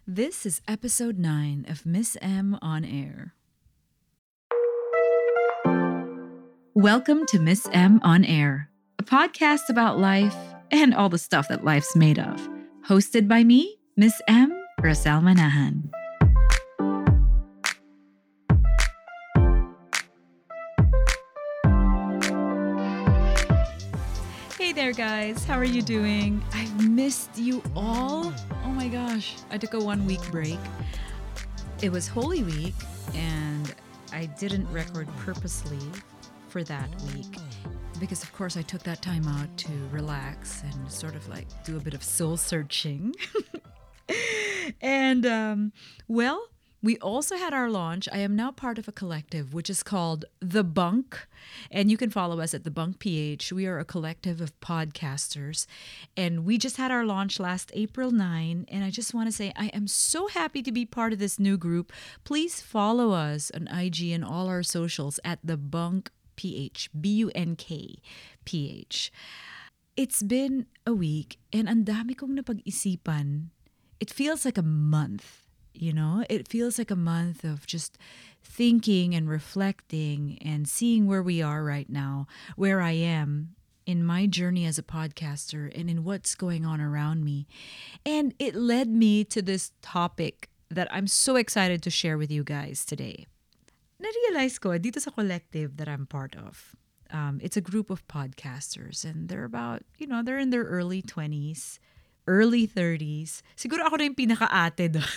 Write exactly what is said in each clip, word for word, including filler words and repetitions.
This is episode nine of Miss M on Air. Welcome to Miss M on Air, a podcast about life and all the stuff that life's made of. Hosted by me, Miss M. Rosal Manahan. Hey there, guys. How are you doing? I've missed you all. Oh my gosh. I took a one week break. It was Holy Week, and I didn't record purposely for that week because, of course, I took that time out to relax and sort of like do a bit of soul searching. and, um, well, we also had our launch. I am now part of a collective which is called The Bunk, and you can follow us at The Bunk P H. We are a collective of podcasters, and we just had our launch last April ninth, and I just want to say I am so happy to be part of this new group. Please follow us on I G and all our socials at The Bunk P H, B U N K P H. It's been a week, and ang dami kong napag-isipan. It feels like a month. You know, it feels like a month of just thinking and reflecting and seeing where we are right now, where I am in my journey as a podcaster and in what's going on around me. And it led me to this topic that I'm so excited to share with you guys today. Na-realize ko dito sa collective that I'm part of. Um, it's a group of podcasters, and they're about, you know, they're in their early twenties, early thirties. Siguro ako na yung pinaka-ate doon.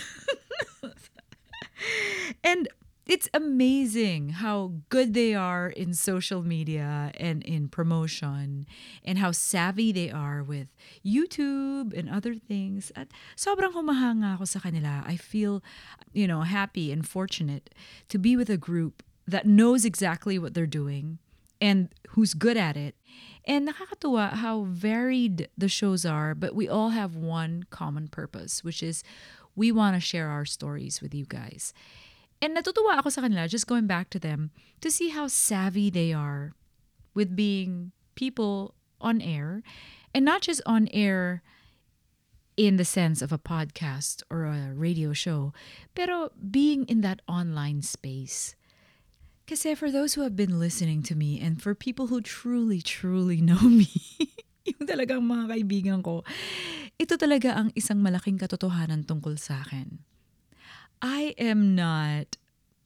And it's amazing how good they are in social media and in promotion and how savvy they are with YouTube and other things. At sobrang humahanga ako sa kanila. I feel, you know, happy and fortunate to be with a group that knows exactly what they're doing and who's good at it. And nakakatuwa how varied the shows are, but we all have one common purpose, which is we want to share our stories with you guys. And natutuwa ako sa kanila, just going back to them, to see how savvy they are with being people on air. And not just on air in the sense of a podcast or a radio show, pero being in that online space. Kasi for those who have been listening to me and for people who truly, truly know me, yung talagang mga kaibigan ko, ito talaga ang isang malaking katotohanan tungkol sa akin. I am not...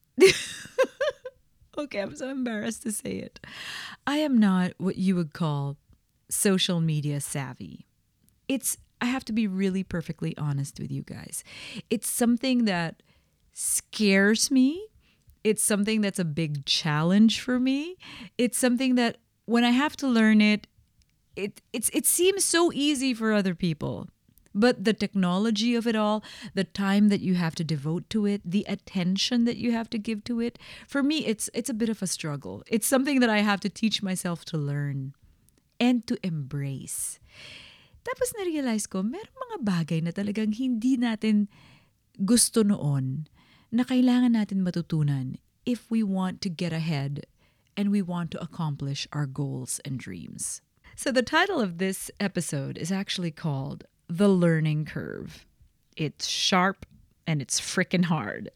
okay, I'm so embarrassed to say it. I am not what you would call social media savvy. It's, I have to be really perfectly honest with you guys. It's something that scares me. It's something that's a big challenge for me. It's something that when I have to learn it, it it's it seems so easy for other people. But the technology of it all, the time that you have to devote to it, the attention that you have to give to it, for me, it's it's a bit of a struggle. It's something that I have to teach myself to learn and to embrace. Tapos na-realize ko, merong mga bagay na talagang hindi natin gusto noon na kailangan natin matutunan if we want to get ahead and we want to accomplish our goals and dreams. So the title of this episode is actually called The Learning Curve. It's sharp and it's frickin' hard.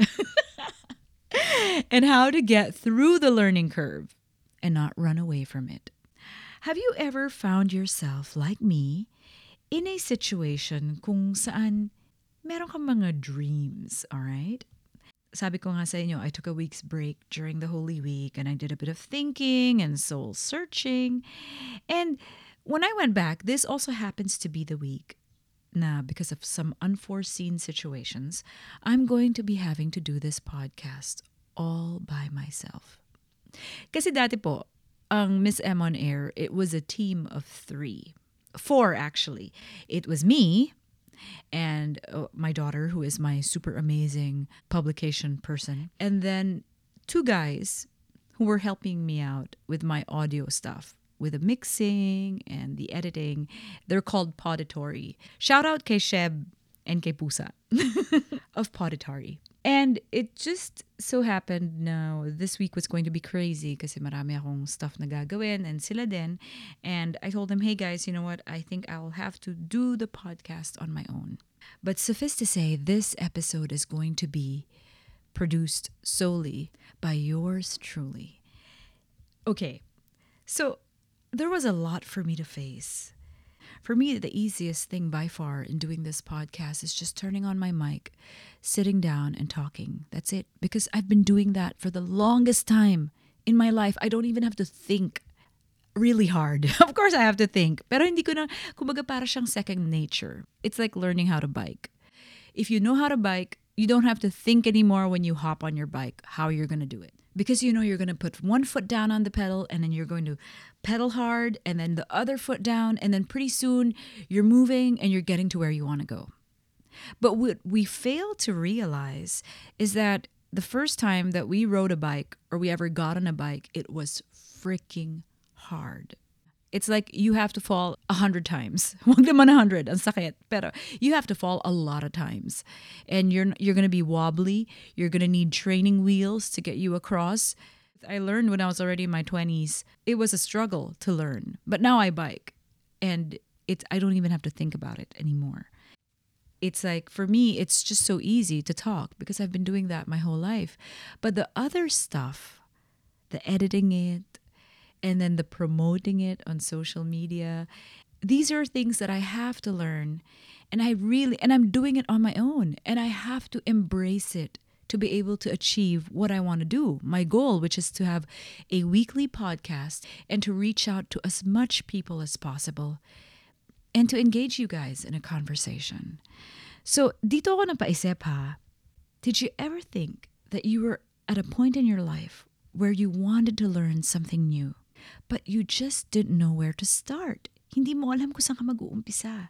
And how to get through the learning curve and not run away from it. Have you ever found yourself, like me, in a situation kung saan meron kang mga dreams, all right? Sabi ko nga sa inyo, I took a week's break during the Holy Week and I did a bit of thinking and soul searching. And when I went back, this also happens to be the week na because of some unforeseen situations, I'm going to be having to do this podcast all by myself. Kasi dati po, ang Miss M on Air, it was a team of three. Four, actually. It was me and uh, my daughter, who is my super amazing publication person. And then two guys who were helping me out with my audio stuff, with the mixing and the editing. They're called Poditory. Shout out kay Sheb and kay Pusa of Poditory. And it just so happened now this week was going to be crazy kasi marami akong stuff na gagawin and sila din. And I told them, hey guys, you know what? I think I'll have to do the podcast on my own. But suffice to say, this episode is going to be produced solely by yours truly. Okay, so there was a lot for me to face. For me, the easiest thing by far in doing this podcast is just turning on my mic, sitting down and talking. That's it. Because I've been doing that for the longest time in my life. I don't even have to think really hard. Of course, I have to think. Pero hindi ko na, kumbaga para siyang second nature. It's like learning how to bike. If you know how to bike, you don't have to think anymore when you hop on your bike how you're going to do it. Because you know you're going to put one foot down on the pedal and then you're going to pedal hard and then the other foot down and then pretty soon you're moving and you're getting to where you want to go. But what we fail to realize is that the first time that we rode a bike or we ever got on a bike, it was freaking hard. It's like you have to fall a hundred times. Huwag naman a hundred, ang sakit. Pero you have to fall a lot of times. And you're you're going to be wobbly. You're going to need training wheels to get you across. I learned when I was already in my twenties. It was a struggle to learn. But now I bike. And it's I don't even have to think about it anymore. It's like, for me, it's just so easy to talk because I've been doing that my whole life. But the other stuff, the editing it, and then the promoting it on social media. These are things that I have to learn. And I really, and I'm doing it on my own. And I have to embrace it to be able to achieve what I want to do. My goal, which is to have a weekly podcast and to reach out to as much people as possible and to engage you guys in a conversation. So, dito ako napaisip ha, did you ever think that you were at a point in your life where you wanted to learn something new? But you just didn't know where to start. Hindi mo alam kung saan ka mag-uumpisa.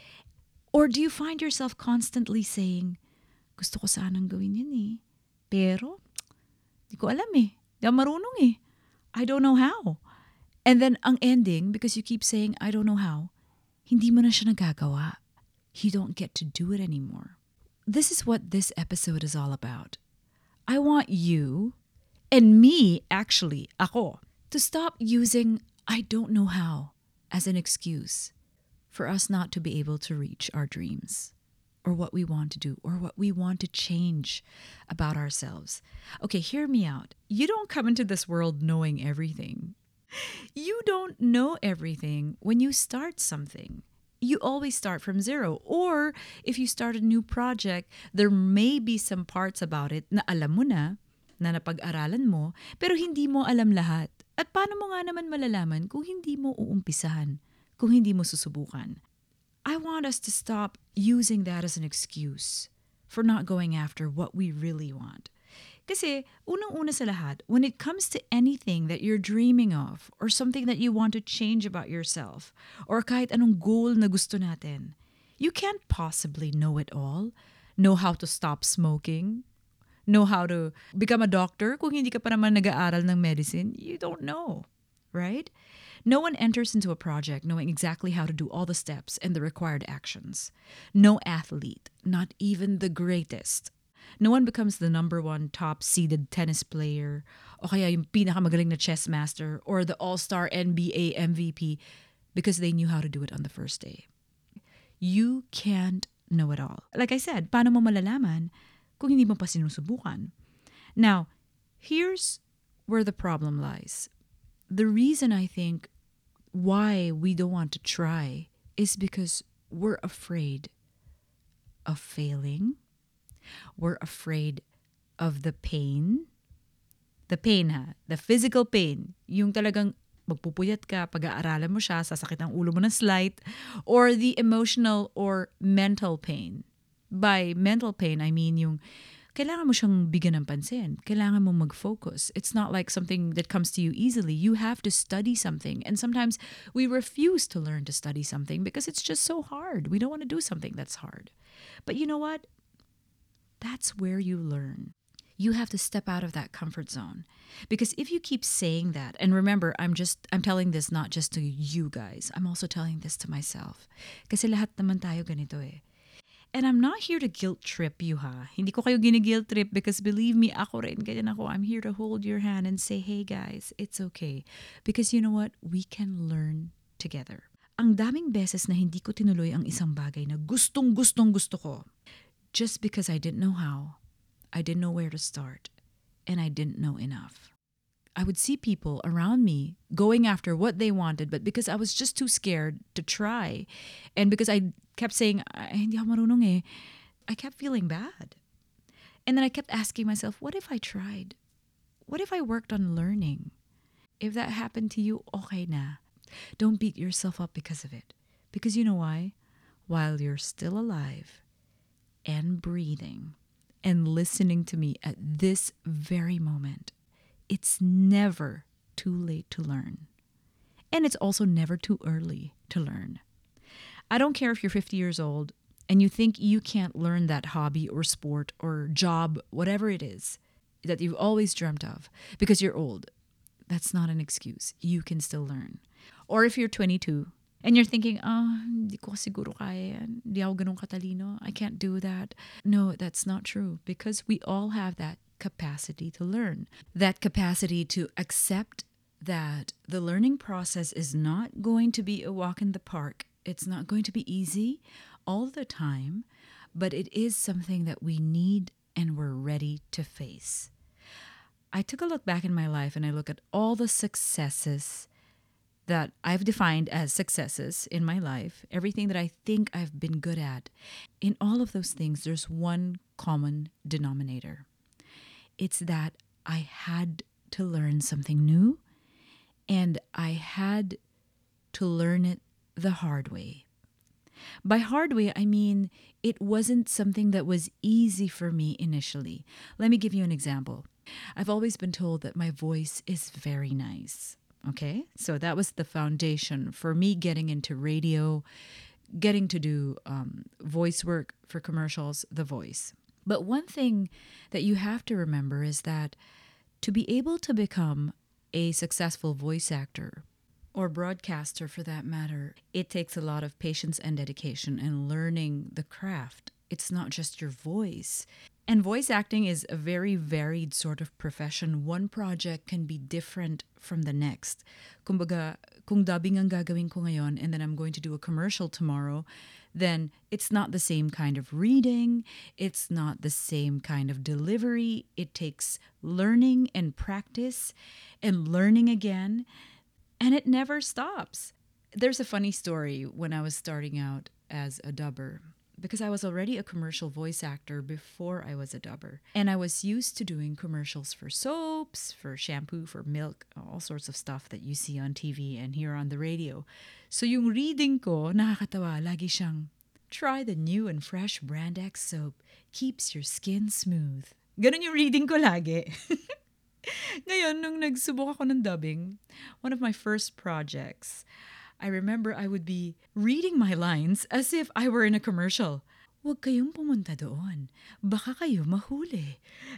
Or do you find yourself constantly saying, gusto ko sanang gawin yan eh. Pero, di ko alam eh. Di ako marunong eh. I don't know how. And then, ang ending, because you keep saying, I don't know how, hindi mo na siya nagagawa. You don't get to do it anymore. This is what this episode is all about. I want you, and me, actually, ako, to stop using I don't know how as an excuse for us not to be able to reach our dreams or what we want to do or what we want to change about ourselves. Okay, hear me out. You don't come into this world knowing everything. You don't know everything when you start something. You always start from zero. Or if you start a new project, there may be some parts about it na alam mo na, na napag-aralan mo, pero hindi mo alam lahat. At paano mo nga naman malalaman kung hindi mo uumpisahan, kung hindi mo susubukan? I want us to stop using that as an excuse for not going after what we really want. Kasi, unang-una sa lahat, when it comes to anything that you're dreaming of or something that you want to change about yourself or kahit anong goal na gusto natin, you can't possibly know it all, know how to stop smoking, know how to become a doctor kung hindi ka pa naman nag-aaral ng medicine. You don't know, right? No one enters into a project knowing exactly how to do all the steps and the required actions. No athlete, not even the greatest. No one becomes the number one top-seeded tennis player o kaya yung pinakamagaling na chess master or the all-star N B A M V P because they knew how to do it on the first day. You can't know it all. Like I said, paano mo malalaman kung hindi mo pa sinusubukan? Now, here's where the problem lies. The reason I think why we don't want to try is because we're afraid of failing. We're afraid of the pain. The pain ha, the physical pain. Yung talagang magpupuyat ka, pag-aaralan mo siya, sasakit ang ulo mo ng slight. Or the emotional or mental pain. By mental pain, I mean yung kailangan mo siyang bigyan ng pansin. Kailangan mo mag-focus. It's not like something that comes to you easily. You have to study something. And sometimes we refuse to learn to study something because it's just so hard. We don't want to do something that's hard. But you know what? That's where you learn. You have to step out of that comfort zone. Because if you keep saying that, and remember, I'm just, I'm telling this not just to you guys. I'm also telling this to myself. Kasi lahat naman tayo ganito eh. And I'm not here to guilt trip you ha. Hindi ko kayo gini-guilt trip because believe me, ako rin, ganyan ako. I'm here to hold your hand and say, hey guys, it's okay. Because you know what? We can learn together. Ang daming beses na hindi ko tinuloy ang isang bagay na gustong-gustong gusto ko just because I didn't know how, I didn't know where to start, and I didn't know enough. I would see people around me going after what they wanted, but because I was just too scared to try, and because I kept saying, "Ay, hindi ako marunong eh," I kept feeling bad. And then I kept asking myself, what if I tried? What if I worked on learning? If that happened to you, okay na. Don't beat yourself up because of it. Because you know why? While you're still alive and breathing and listening to me at this very moment, it's never too late to learn. And it's also never too early to learn. I don't care if you're fifty years old and you think you can't learn that hobby or sport or job, whatever it is that you've always dreamt of because you're old. That's not an excuse. You can still learn. Or if you're twenty-two and you're thinking, oh, hindi ko siguro kaya yan. Hindi ako ganun katalino. I can't do that. No, that's not true because we all have that capacity to learn. That capacity to accept that the learning process is not going to be a walk in the park. It's not going to be easy all the time, but it is something that we need and we're ready to face. I took a look back in my life and I look at all the successes that I've defined as successes in my life, everything that I think I've been good at. In all of those things, there's one common denominator. It's that I had to learn something new and I had to learn it the hard way. By hard way, I mean it wasn't something that was easy for me initially. Let me give you an example. I've always been told that my voice is very nice. Okay, so that was the foundation for me getting into radio, getting to do um, voice work for commercials, The Voice. But one thing that you have to remember is that to be able to become a successful voice actor, or broadcaster for that matter, it takes a lot of patience and dedication and learning the craft. It's not just your voice. And voice acting is a very varied sort of profession. One project can be different from the next. Kumbaga, kung dubbing ang gagawin ko ngayon and then I'm going to do a commercial tomorrow, then it's not the same kind of reading. It's not the same kind of delivery. It takes learning and practice and learning again. And it never stops. There's a funny story when I was starting out as a dubber, because I was already a commercial voice actor before I was a dubber. And I was used to doing commercials for soaps, for shampoo, for milk, all sorts of stuff that you see on T V and hear on the radio. So yung reading ko, nakakatawa, lagi siyang, try the new and fresh Brand X soap. Keeps your skin smooth. Ganun yung reading ko lagi. Ngayon, nung nagsubok ako ng dubbing, one of my first projects, I remember I would be reading my lines as if I were in a commercial. Huwag kayong pumunta doon. Baka kayo mahuli.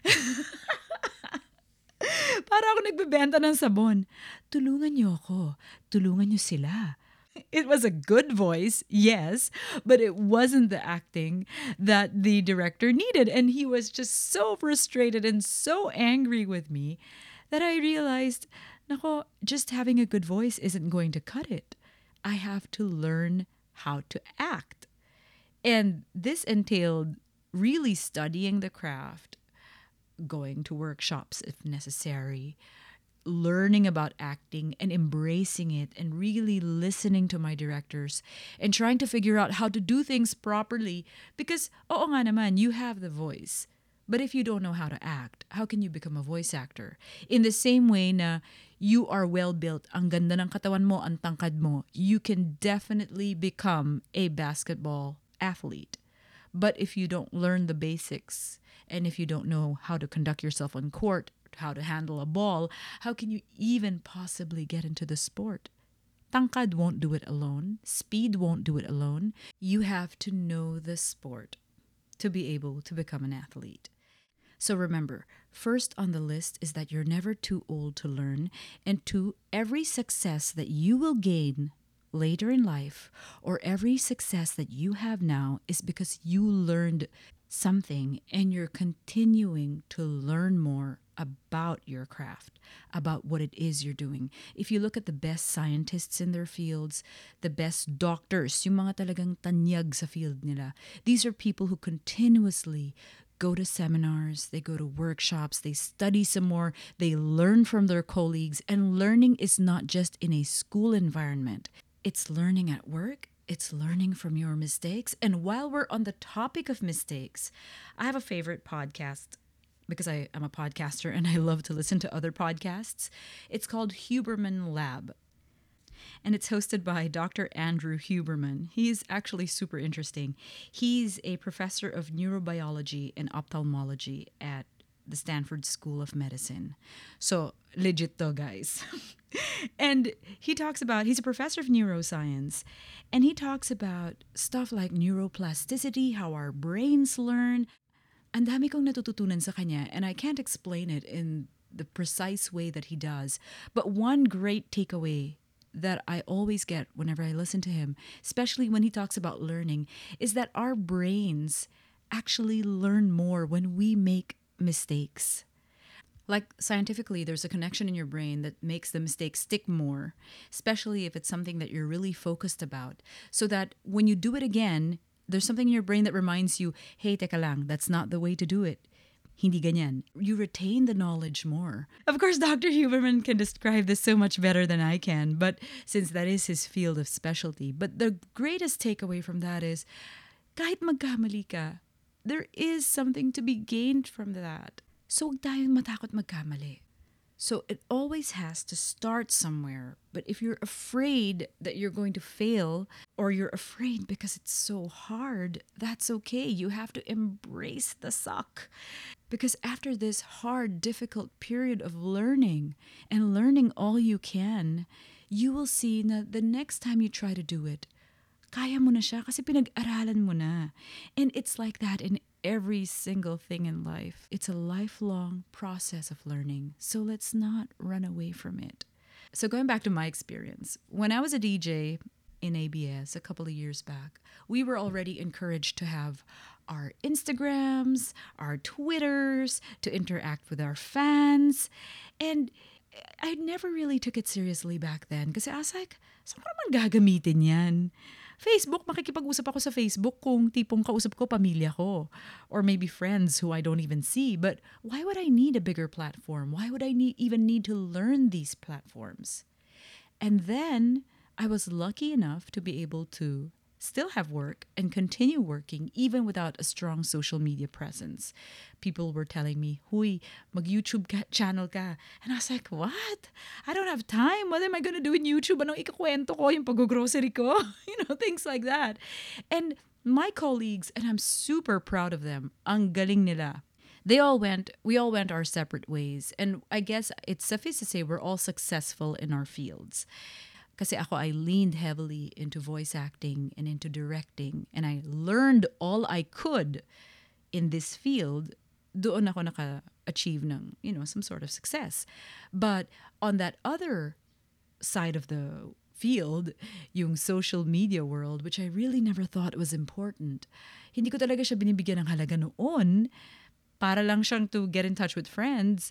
Para ako nagbebenta ng sabon. Tulungan niyo ako. Tulungan niyo sila. It was a good voice, yes, but it wasn't the acting that the director needed. And he was just so frustrated and so angry with me that I realized, nako, just having a good voice isn't going to cut it. I have to learn how to act. And this entailed really studying the craft, going to workshops if necessary, learning about acting and embracing it and really listening to my directors and trying to figure out how to do things properly because, oo nga naman, you have the voice. But if you don't know how to act, how can you become a voice actor? In the same way na you are well-built, ang ganda ng katawan mo, ang tangkad mo, you can definitely become a basketball athlete. But if you don't learn the basics and if you don't know how to conduct yourself on court, how to handle a ball, how can you even possibly get into the sport? Tangkad won't do it alone. Speed won't do it alone. You have to know the sport to be able to become an athlete. So remember, first on the list is that you're never too old to learn, and two, every success that you will gain later in life or every success that you have now is because you learned something and you're continuing to learn more about your craft, about what it is you're doing. If you look at the best scientists in their fields, the best doctors, yung mga talagang tanyag sa field nila, these are people who continuously go to seminars, they go to workshops, they study some more, they learn from their colleagues, and learning is not just in a school environment. It's learning at work, it's learning from your mistakes. And while we're on the topic of mistakes, I have a favorite podcast because I am a podcaster and I love to listen to other podcasts. It's called Huberman Lab. And it's hosted by Doctor Andrew Huberman. He's actually super interesting. He's a professor of neurobiology and ophthalmology at the Stanford School of Medicine. So, legit though, guys. And he talks about, he's a professor of neuroscience, and he talks about stuff like neuroplasticity, how our brains learn. Ang dami kong natututunan sa kanya, and I can't explain it in the precise way that he does. But one great takeaway that I always get whenever I listen to him, especially when he talks about learning, is that our brains actually learn more when we make mistakes. Like scientifically, there's a connection in your brain that makes the mistake stick more, especially if it's something that you're really focused about, so that when you do it again, there's something in your brain that reminds you, hey, teka lang, that's not the way to do it. Hindi ganyan. You retain the knowledge more. Of course, Doctor Huberman can describe this so much better than I can, but since that is his field of specialty. But the greatest takeaway from that is, kahit magkamali ka, there is something to be gained from that. So huwag tayong matakot magkamali. So it always has to start somewhere. But if you're afraid that you're going to fail, or you're afraid because it's so hard, that's okay. You have to embrace the suck. Because after this hard, difficult period of learning and learning all you can, you will see that the next time you try to do it, kaya mo na siya kasi pinag-aralan mo na. And it's like that in every single thing in life. It's a lifelong process of learning. So let's not run away from it. So going back to my experience, when I was a D J in A B S a couple of years back, we were already encouraged to have our Instagrams, our Twitters, to interact with our fans. And I never really took it seriously back then kasi I was like, saan ko naman gagamitin yan? Facebook, makikipag-usap ako sa Facebook kung tipong kausap ko pamilya ko or maybe friends who I don't even see. But why would I need a bigger platform? Why would I need, even need to learn these platforms? And then I was lucky enough to be able to still have work and continue working even without a strong social media presence. People were telling me, huy, mag-YouTube ka, channel ka. And I was like, what? I don't have time. What am I going to do in YouTube? Anong ikakwento ko? Yung pag-grocery ko? You know, things like that. And my colleagues, and I'm super proud of them, ang galing nila. They all went, we all went our separate ways. And I guess it's suffice to say we're all successful in our fields. Kasi ako, I leaned heavily into voice acting and into directing. And I learned all I could in this field. Doon ako naka-achieve ng, you know, some sort of success. But on that other side of the field, yung social media world, which I really never thought was important, hindi ko talaga siya binibigyan ng halaga noon. Para lang siyang to get in touch with friends.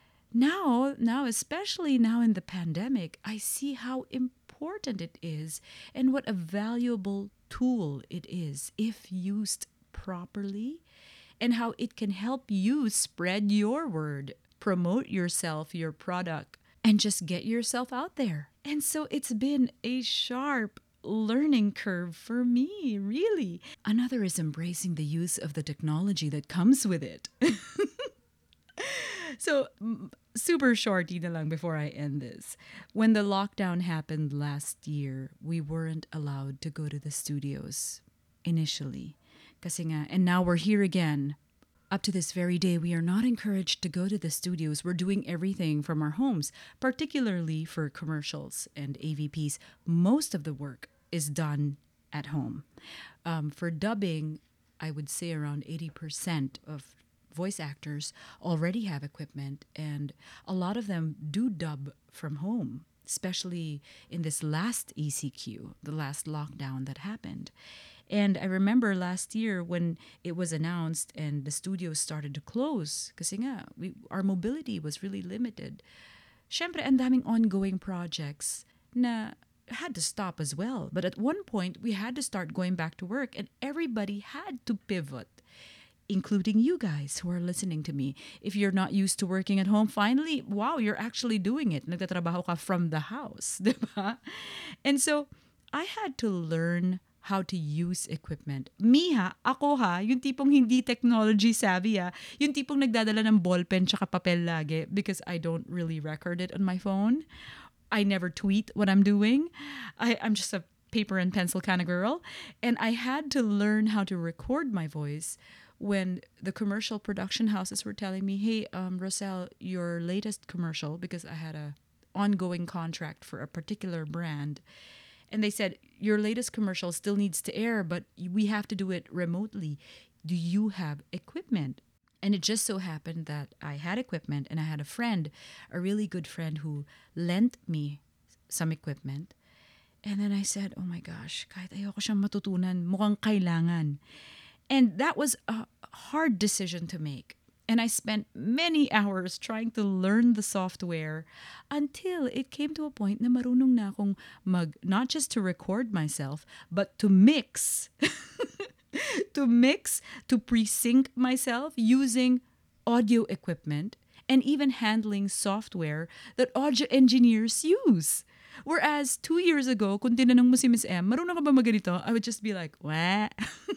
Now, now, especially now in the pandemic, I see how important it is and what a valuable tool it is if used properly, and how it can help you spread your word, promote yourself, your product, and just get yourself out there. And so it's been a sharp learning curve for me, really. Another is embracing the use of the technology that comes with it. So, super shorty na lang before I end this. When the lockdown happened last year, we weren't allowed to go to the studios initially. Kasi nga, and now we're here again. Up to this very day, we are not encouraged to go to the studios. We're doing everything from our homes, particularly for commercials and A V Ps. Most of the work is done at home. Um, for dubbing, I would say around eighty percent of voice actors already have equipment, and a lot of them do dub from home, especially in this last E C Q, the last lockdown that happened. And I remember last year when it was announced and the studios started to close kasi nga, we, our mobility was really limited. Syempre, ang daming ongoing projects na had to stop as well. But at one point, we had to start going back to work and everybody had to pivot, including you guys who are listening to me. If you're not used to working at home, finally, wow, you're actually doing it. Nagtatrabaho ka from the house, diba? And so, I had to learn how to use equipment. Me ha, ako ha, yung tipong hindi technology savvy ha, yung tipong nagdadala ng ballpen tsaka papel lagi because I don't really record it on my phone. I never tweet what I'm doing. I, I'm just a paper and pencil kind of girl. And I had to learn how to record my voice when the commercial production houses were telling me, hey, um, Roselle, your latest commercial, because I had a ongoing contract for a particular brand. And they said, your latest commercial still needs to air, but we have to do it remotely. Do you have equipment? And it just so happened that I had equipment and I had a friend, a really good friend who lent me some equipment. And then I said, oh my gosh, kahit ayoko siyang matutunan, mukhang kailangan. And that was a hard decision to make. And I spent many hours trying to learn the software until it came to a point na marunong na akong mag, not just to record myself, but to mix. to mix, to pre-sync myself using audio equipment and even handling software that audio engineers use. Whereas two years ago, kung tinanong mo si Miss M, marunong ka ba maganito? I would just be like, what?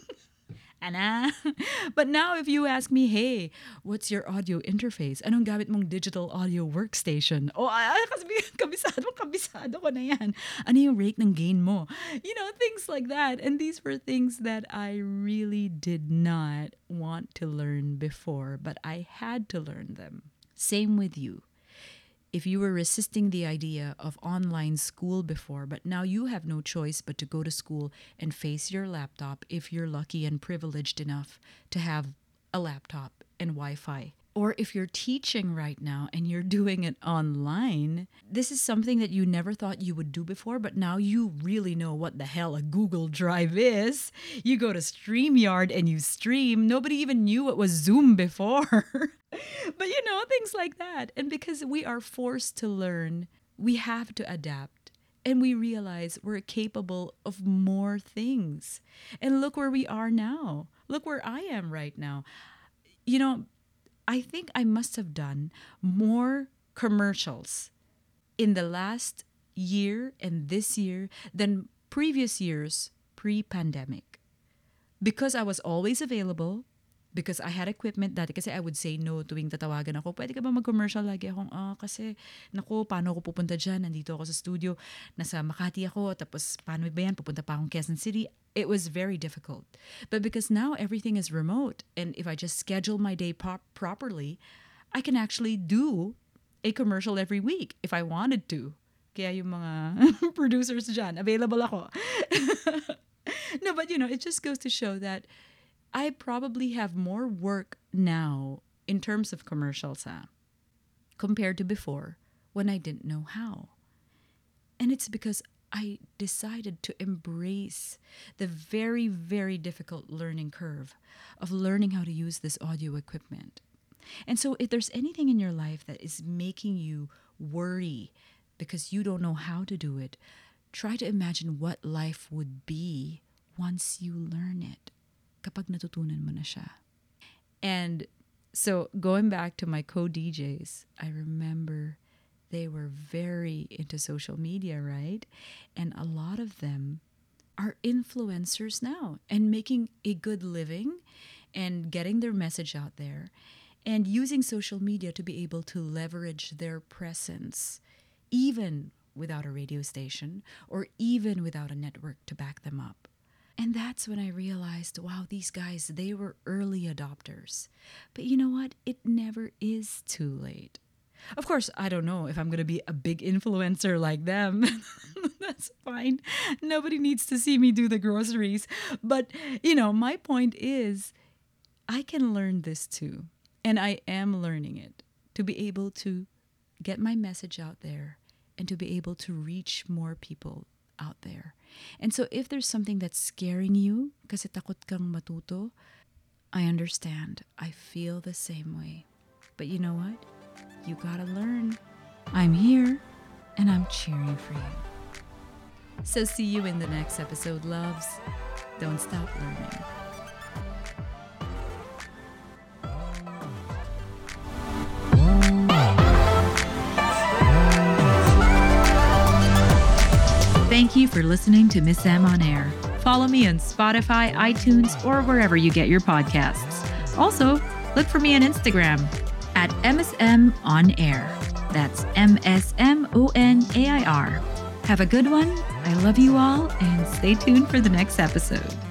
Ana. But now if you ask me, hey, what's your audio interface? Anong gamit mong digital audio workstation? Oh, ay, kasi kabisado, kabisado ko na yan. Ano yung rate ng gain mo? You know, things like that. And these were things that I really did not want to learn before, but I had to learn them. Same with you. If you were resisting the idea of online school before, but now you have no choice but to go to school and face your laptop if you're lucky and privileged enough to have a laptop and Wi-Fi. Or if you're teaching right now and you're doing it online, this is something that you never thought you would do before, but now you really know what the hell a Google Drive is. You go to StreamYard and you stream. Nobody even knew what was Zoom before. But you know, things like that. And because we are forced to learn, we have to adapt. And we realize we're capable of more things. And look where we are now. Look where I am right now. You know, I think I must have done more commercials in the last year and this year than previous years pre-pandemic. Because I was always available, because I had equipment dati kasi I would say no tuwing tatawagan ako. Pwede ka ba mag-commercial lagi akong, ah, kasi, naku, paano ako pupunta dyan? Nandito ako sa studio, nasa Makati ako, tapos paano ba yan? Pupunta pa akong Quezon City. It was very difficult. But because now everything is remote, and if I just schedule my day pop- properly, I can actually do a commercial every week if I wanted to. Kaya yung mga producers dyan, available ako. No, but you know, it just goes to show that I probably have more work now in terms of commercials huh, compared to before when I didn't know how. And it's because I decided to embrace the very, very difficult learning curve of learning how to use this audio equipment. And so if there's anything in your life that is making you worry because you don't know how to do it, try to imagine what life would be once you learn it. Kapag natutunan mo na siya. And so going back to my co-D Js, I remember they were very into social media, right? And a lot of them are influencers now and making a good living and getting their message out there and using social media to be able to leverage their presence even without a radio station or even without a network to back them up. And that's when I realized, wow, these guys, they were early adopters. But you know what? It never is too late. Of course, I don't know if I'm going to be a big influencer like them. That's fine. Nobody needs to see me do the groceries. But, you know, my point is, I can learn this too. And I am learning it to be able to get my message out there and to be able to reach more people out there. And so if there's something that's scaring you, kasi takot kang matuto, I understand. I feel the same way. But you know what? You gotta learn. I'm here, and I'm cheering for you. So see you in the next episode, loves. Don't stop learning. Thank you for listening to Miss M on Air. Follow me on Spotify, iTunes, or wherever you get your podcasts. Also, look for me on Instagram at M S M on Air. That's M S M O N A I R. Have a good one. I love you all, and stay tuned for the next episode.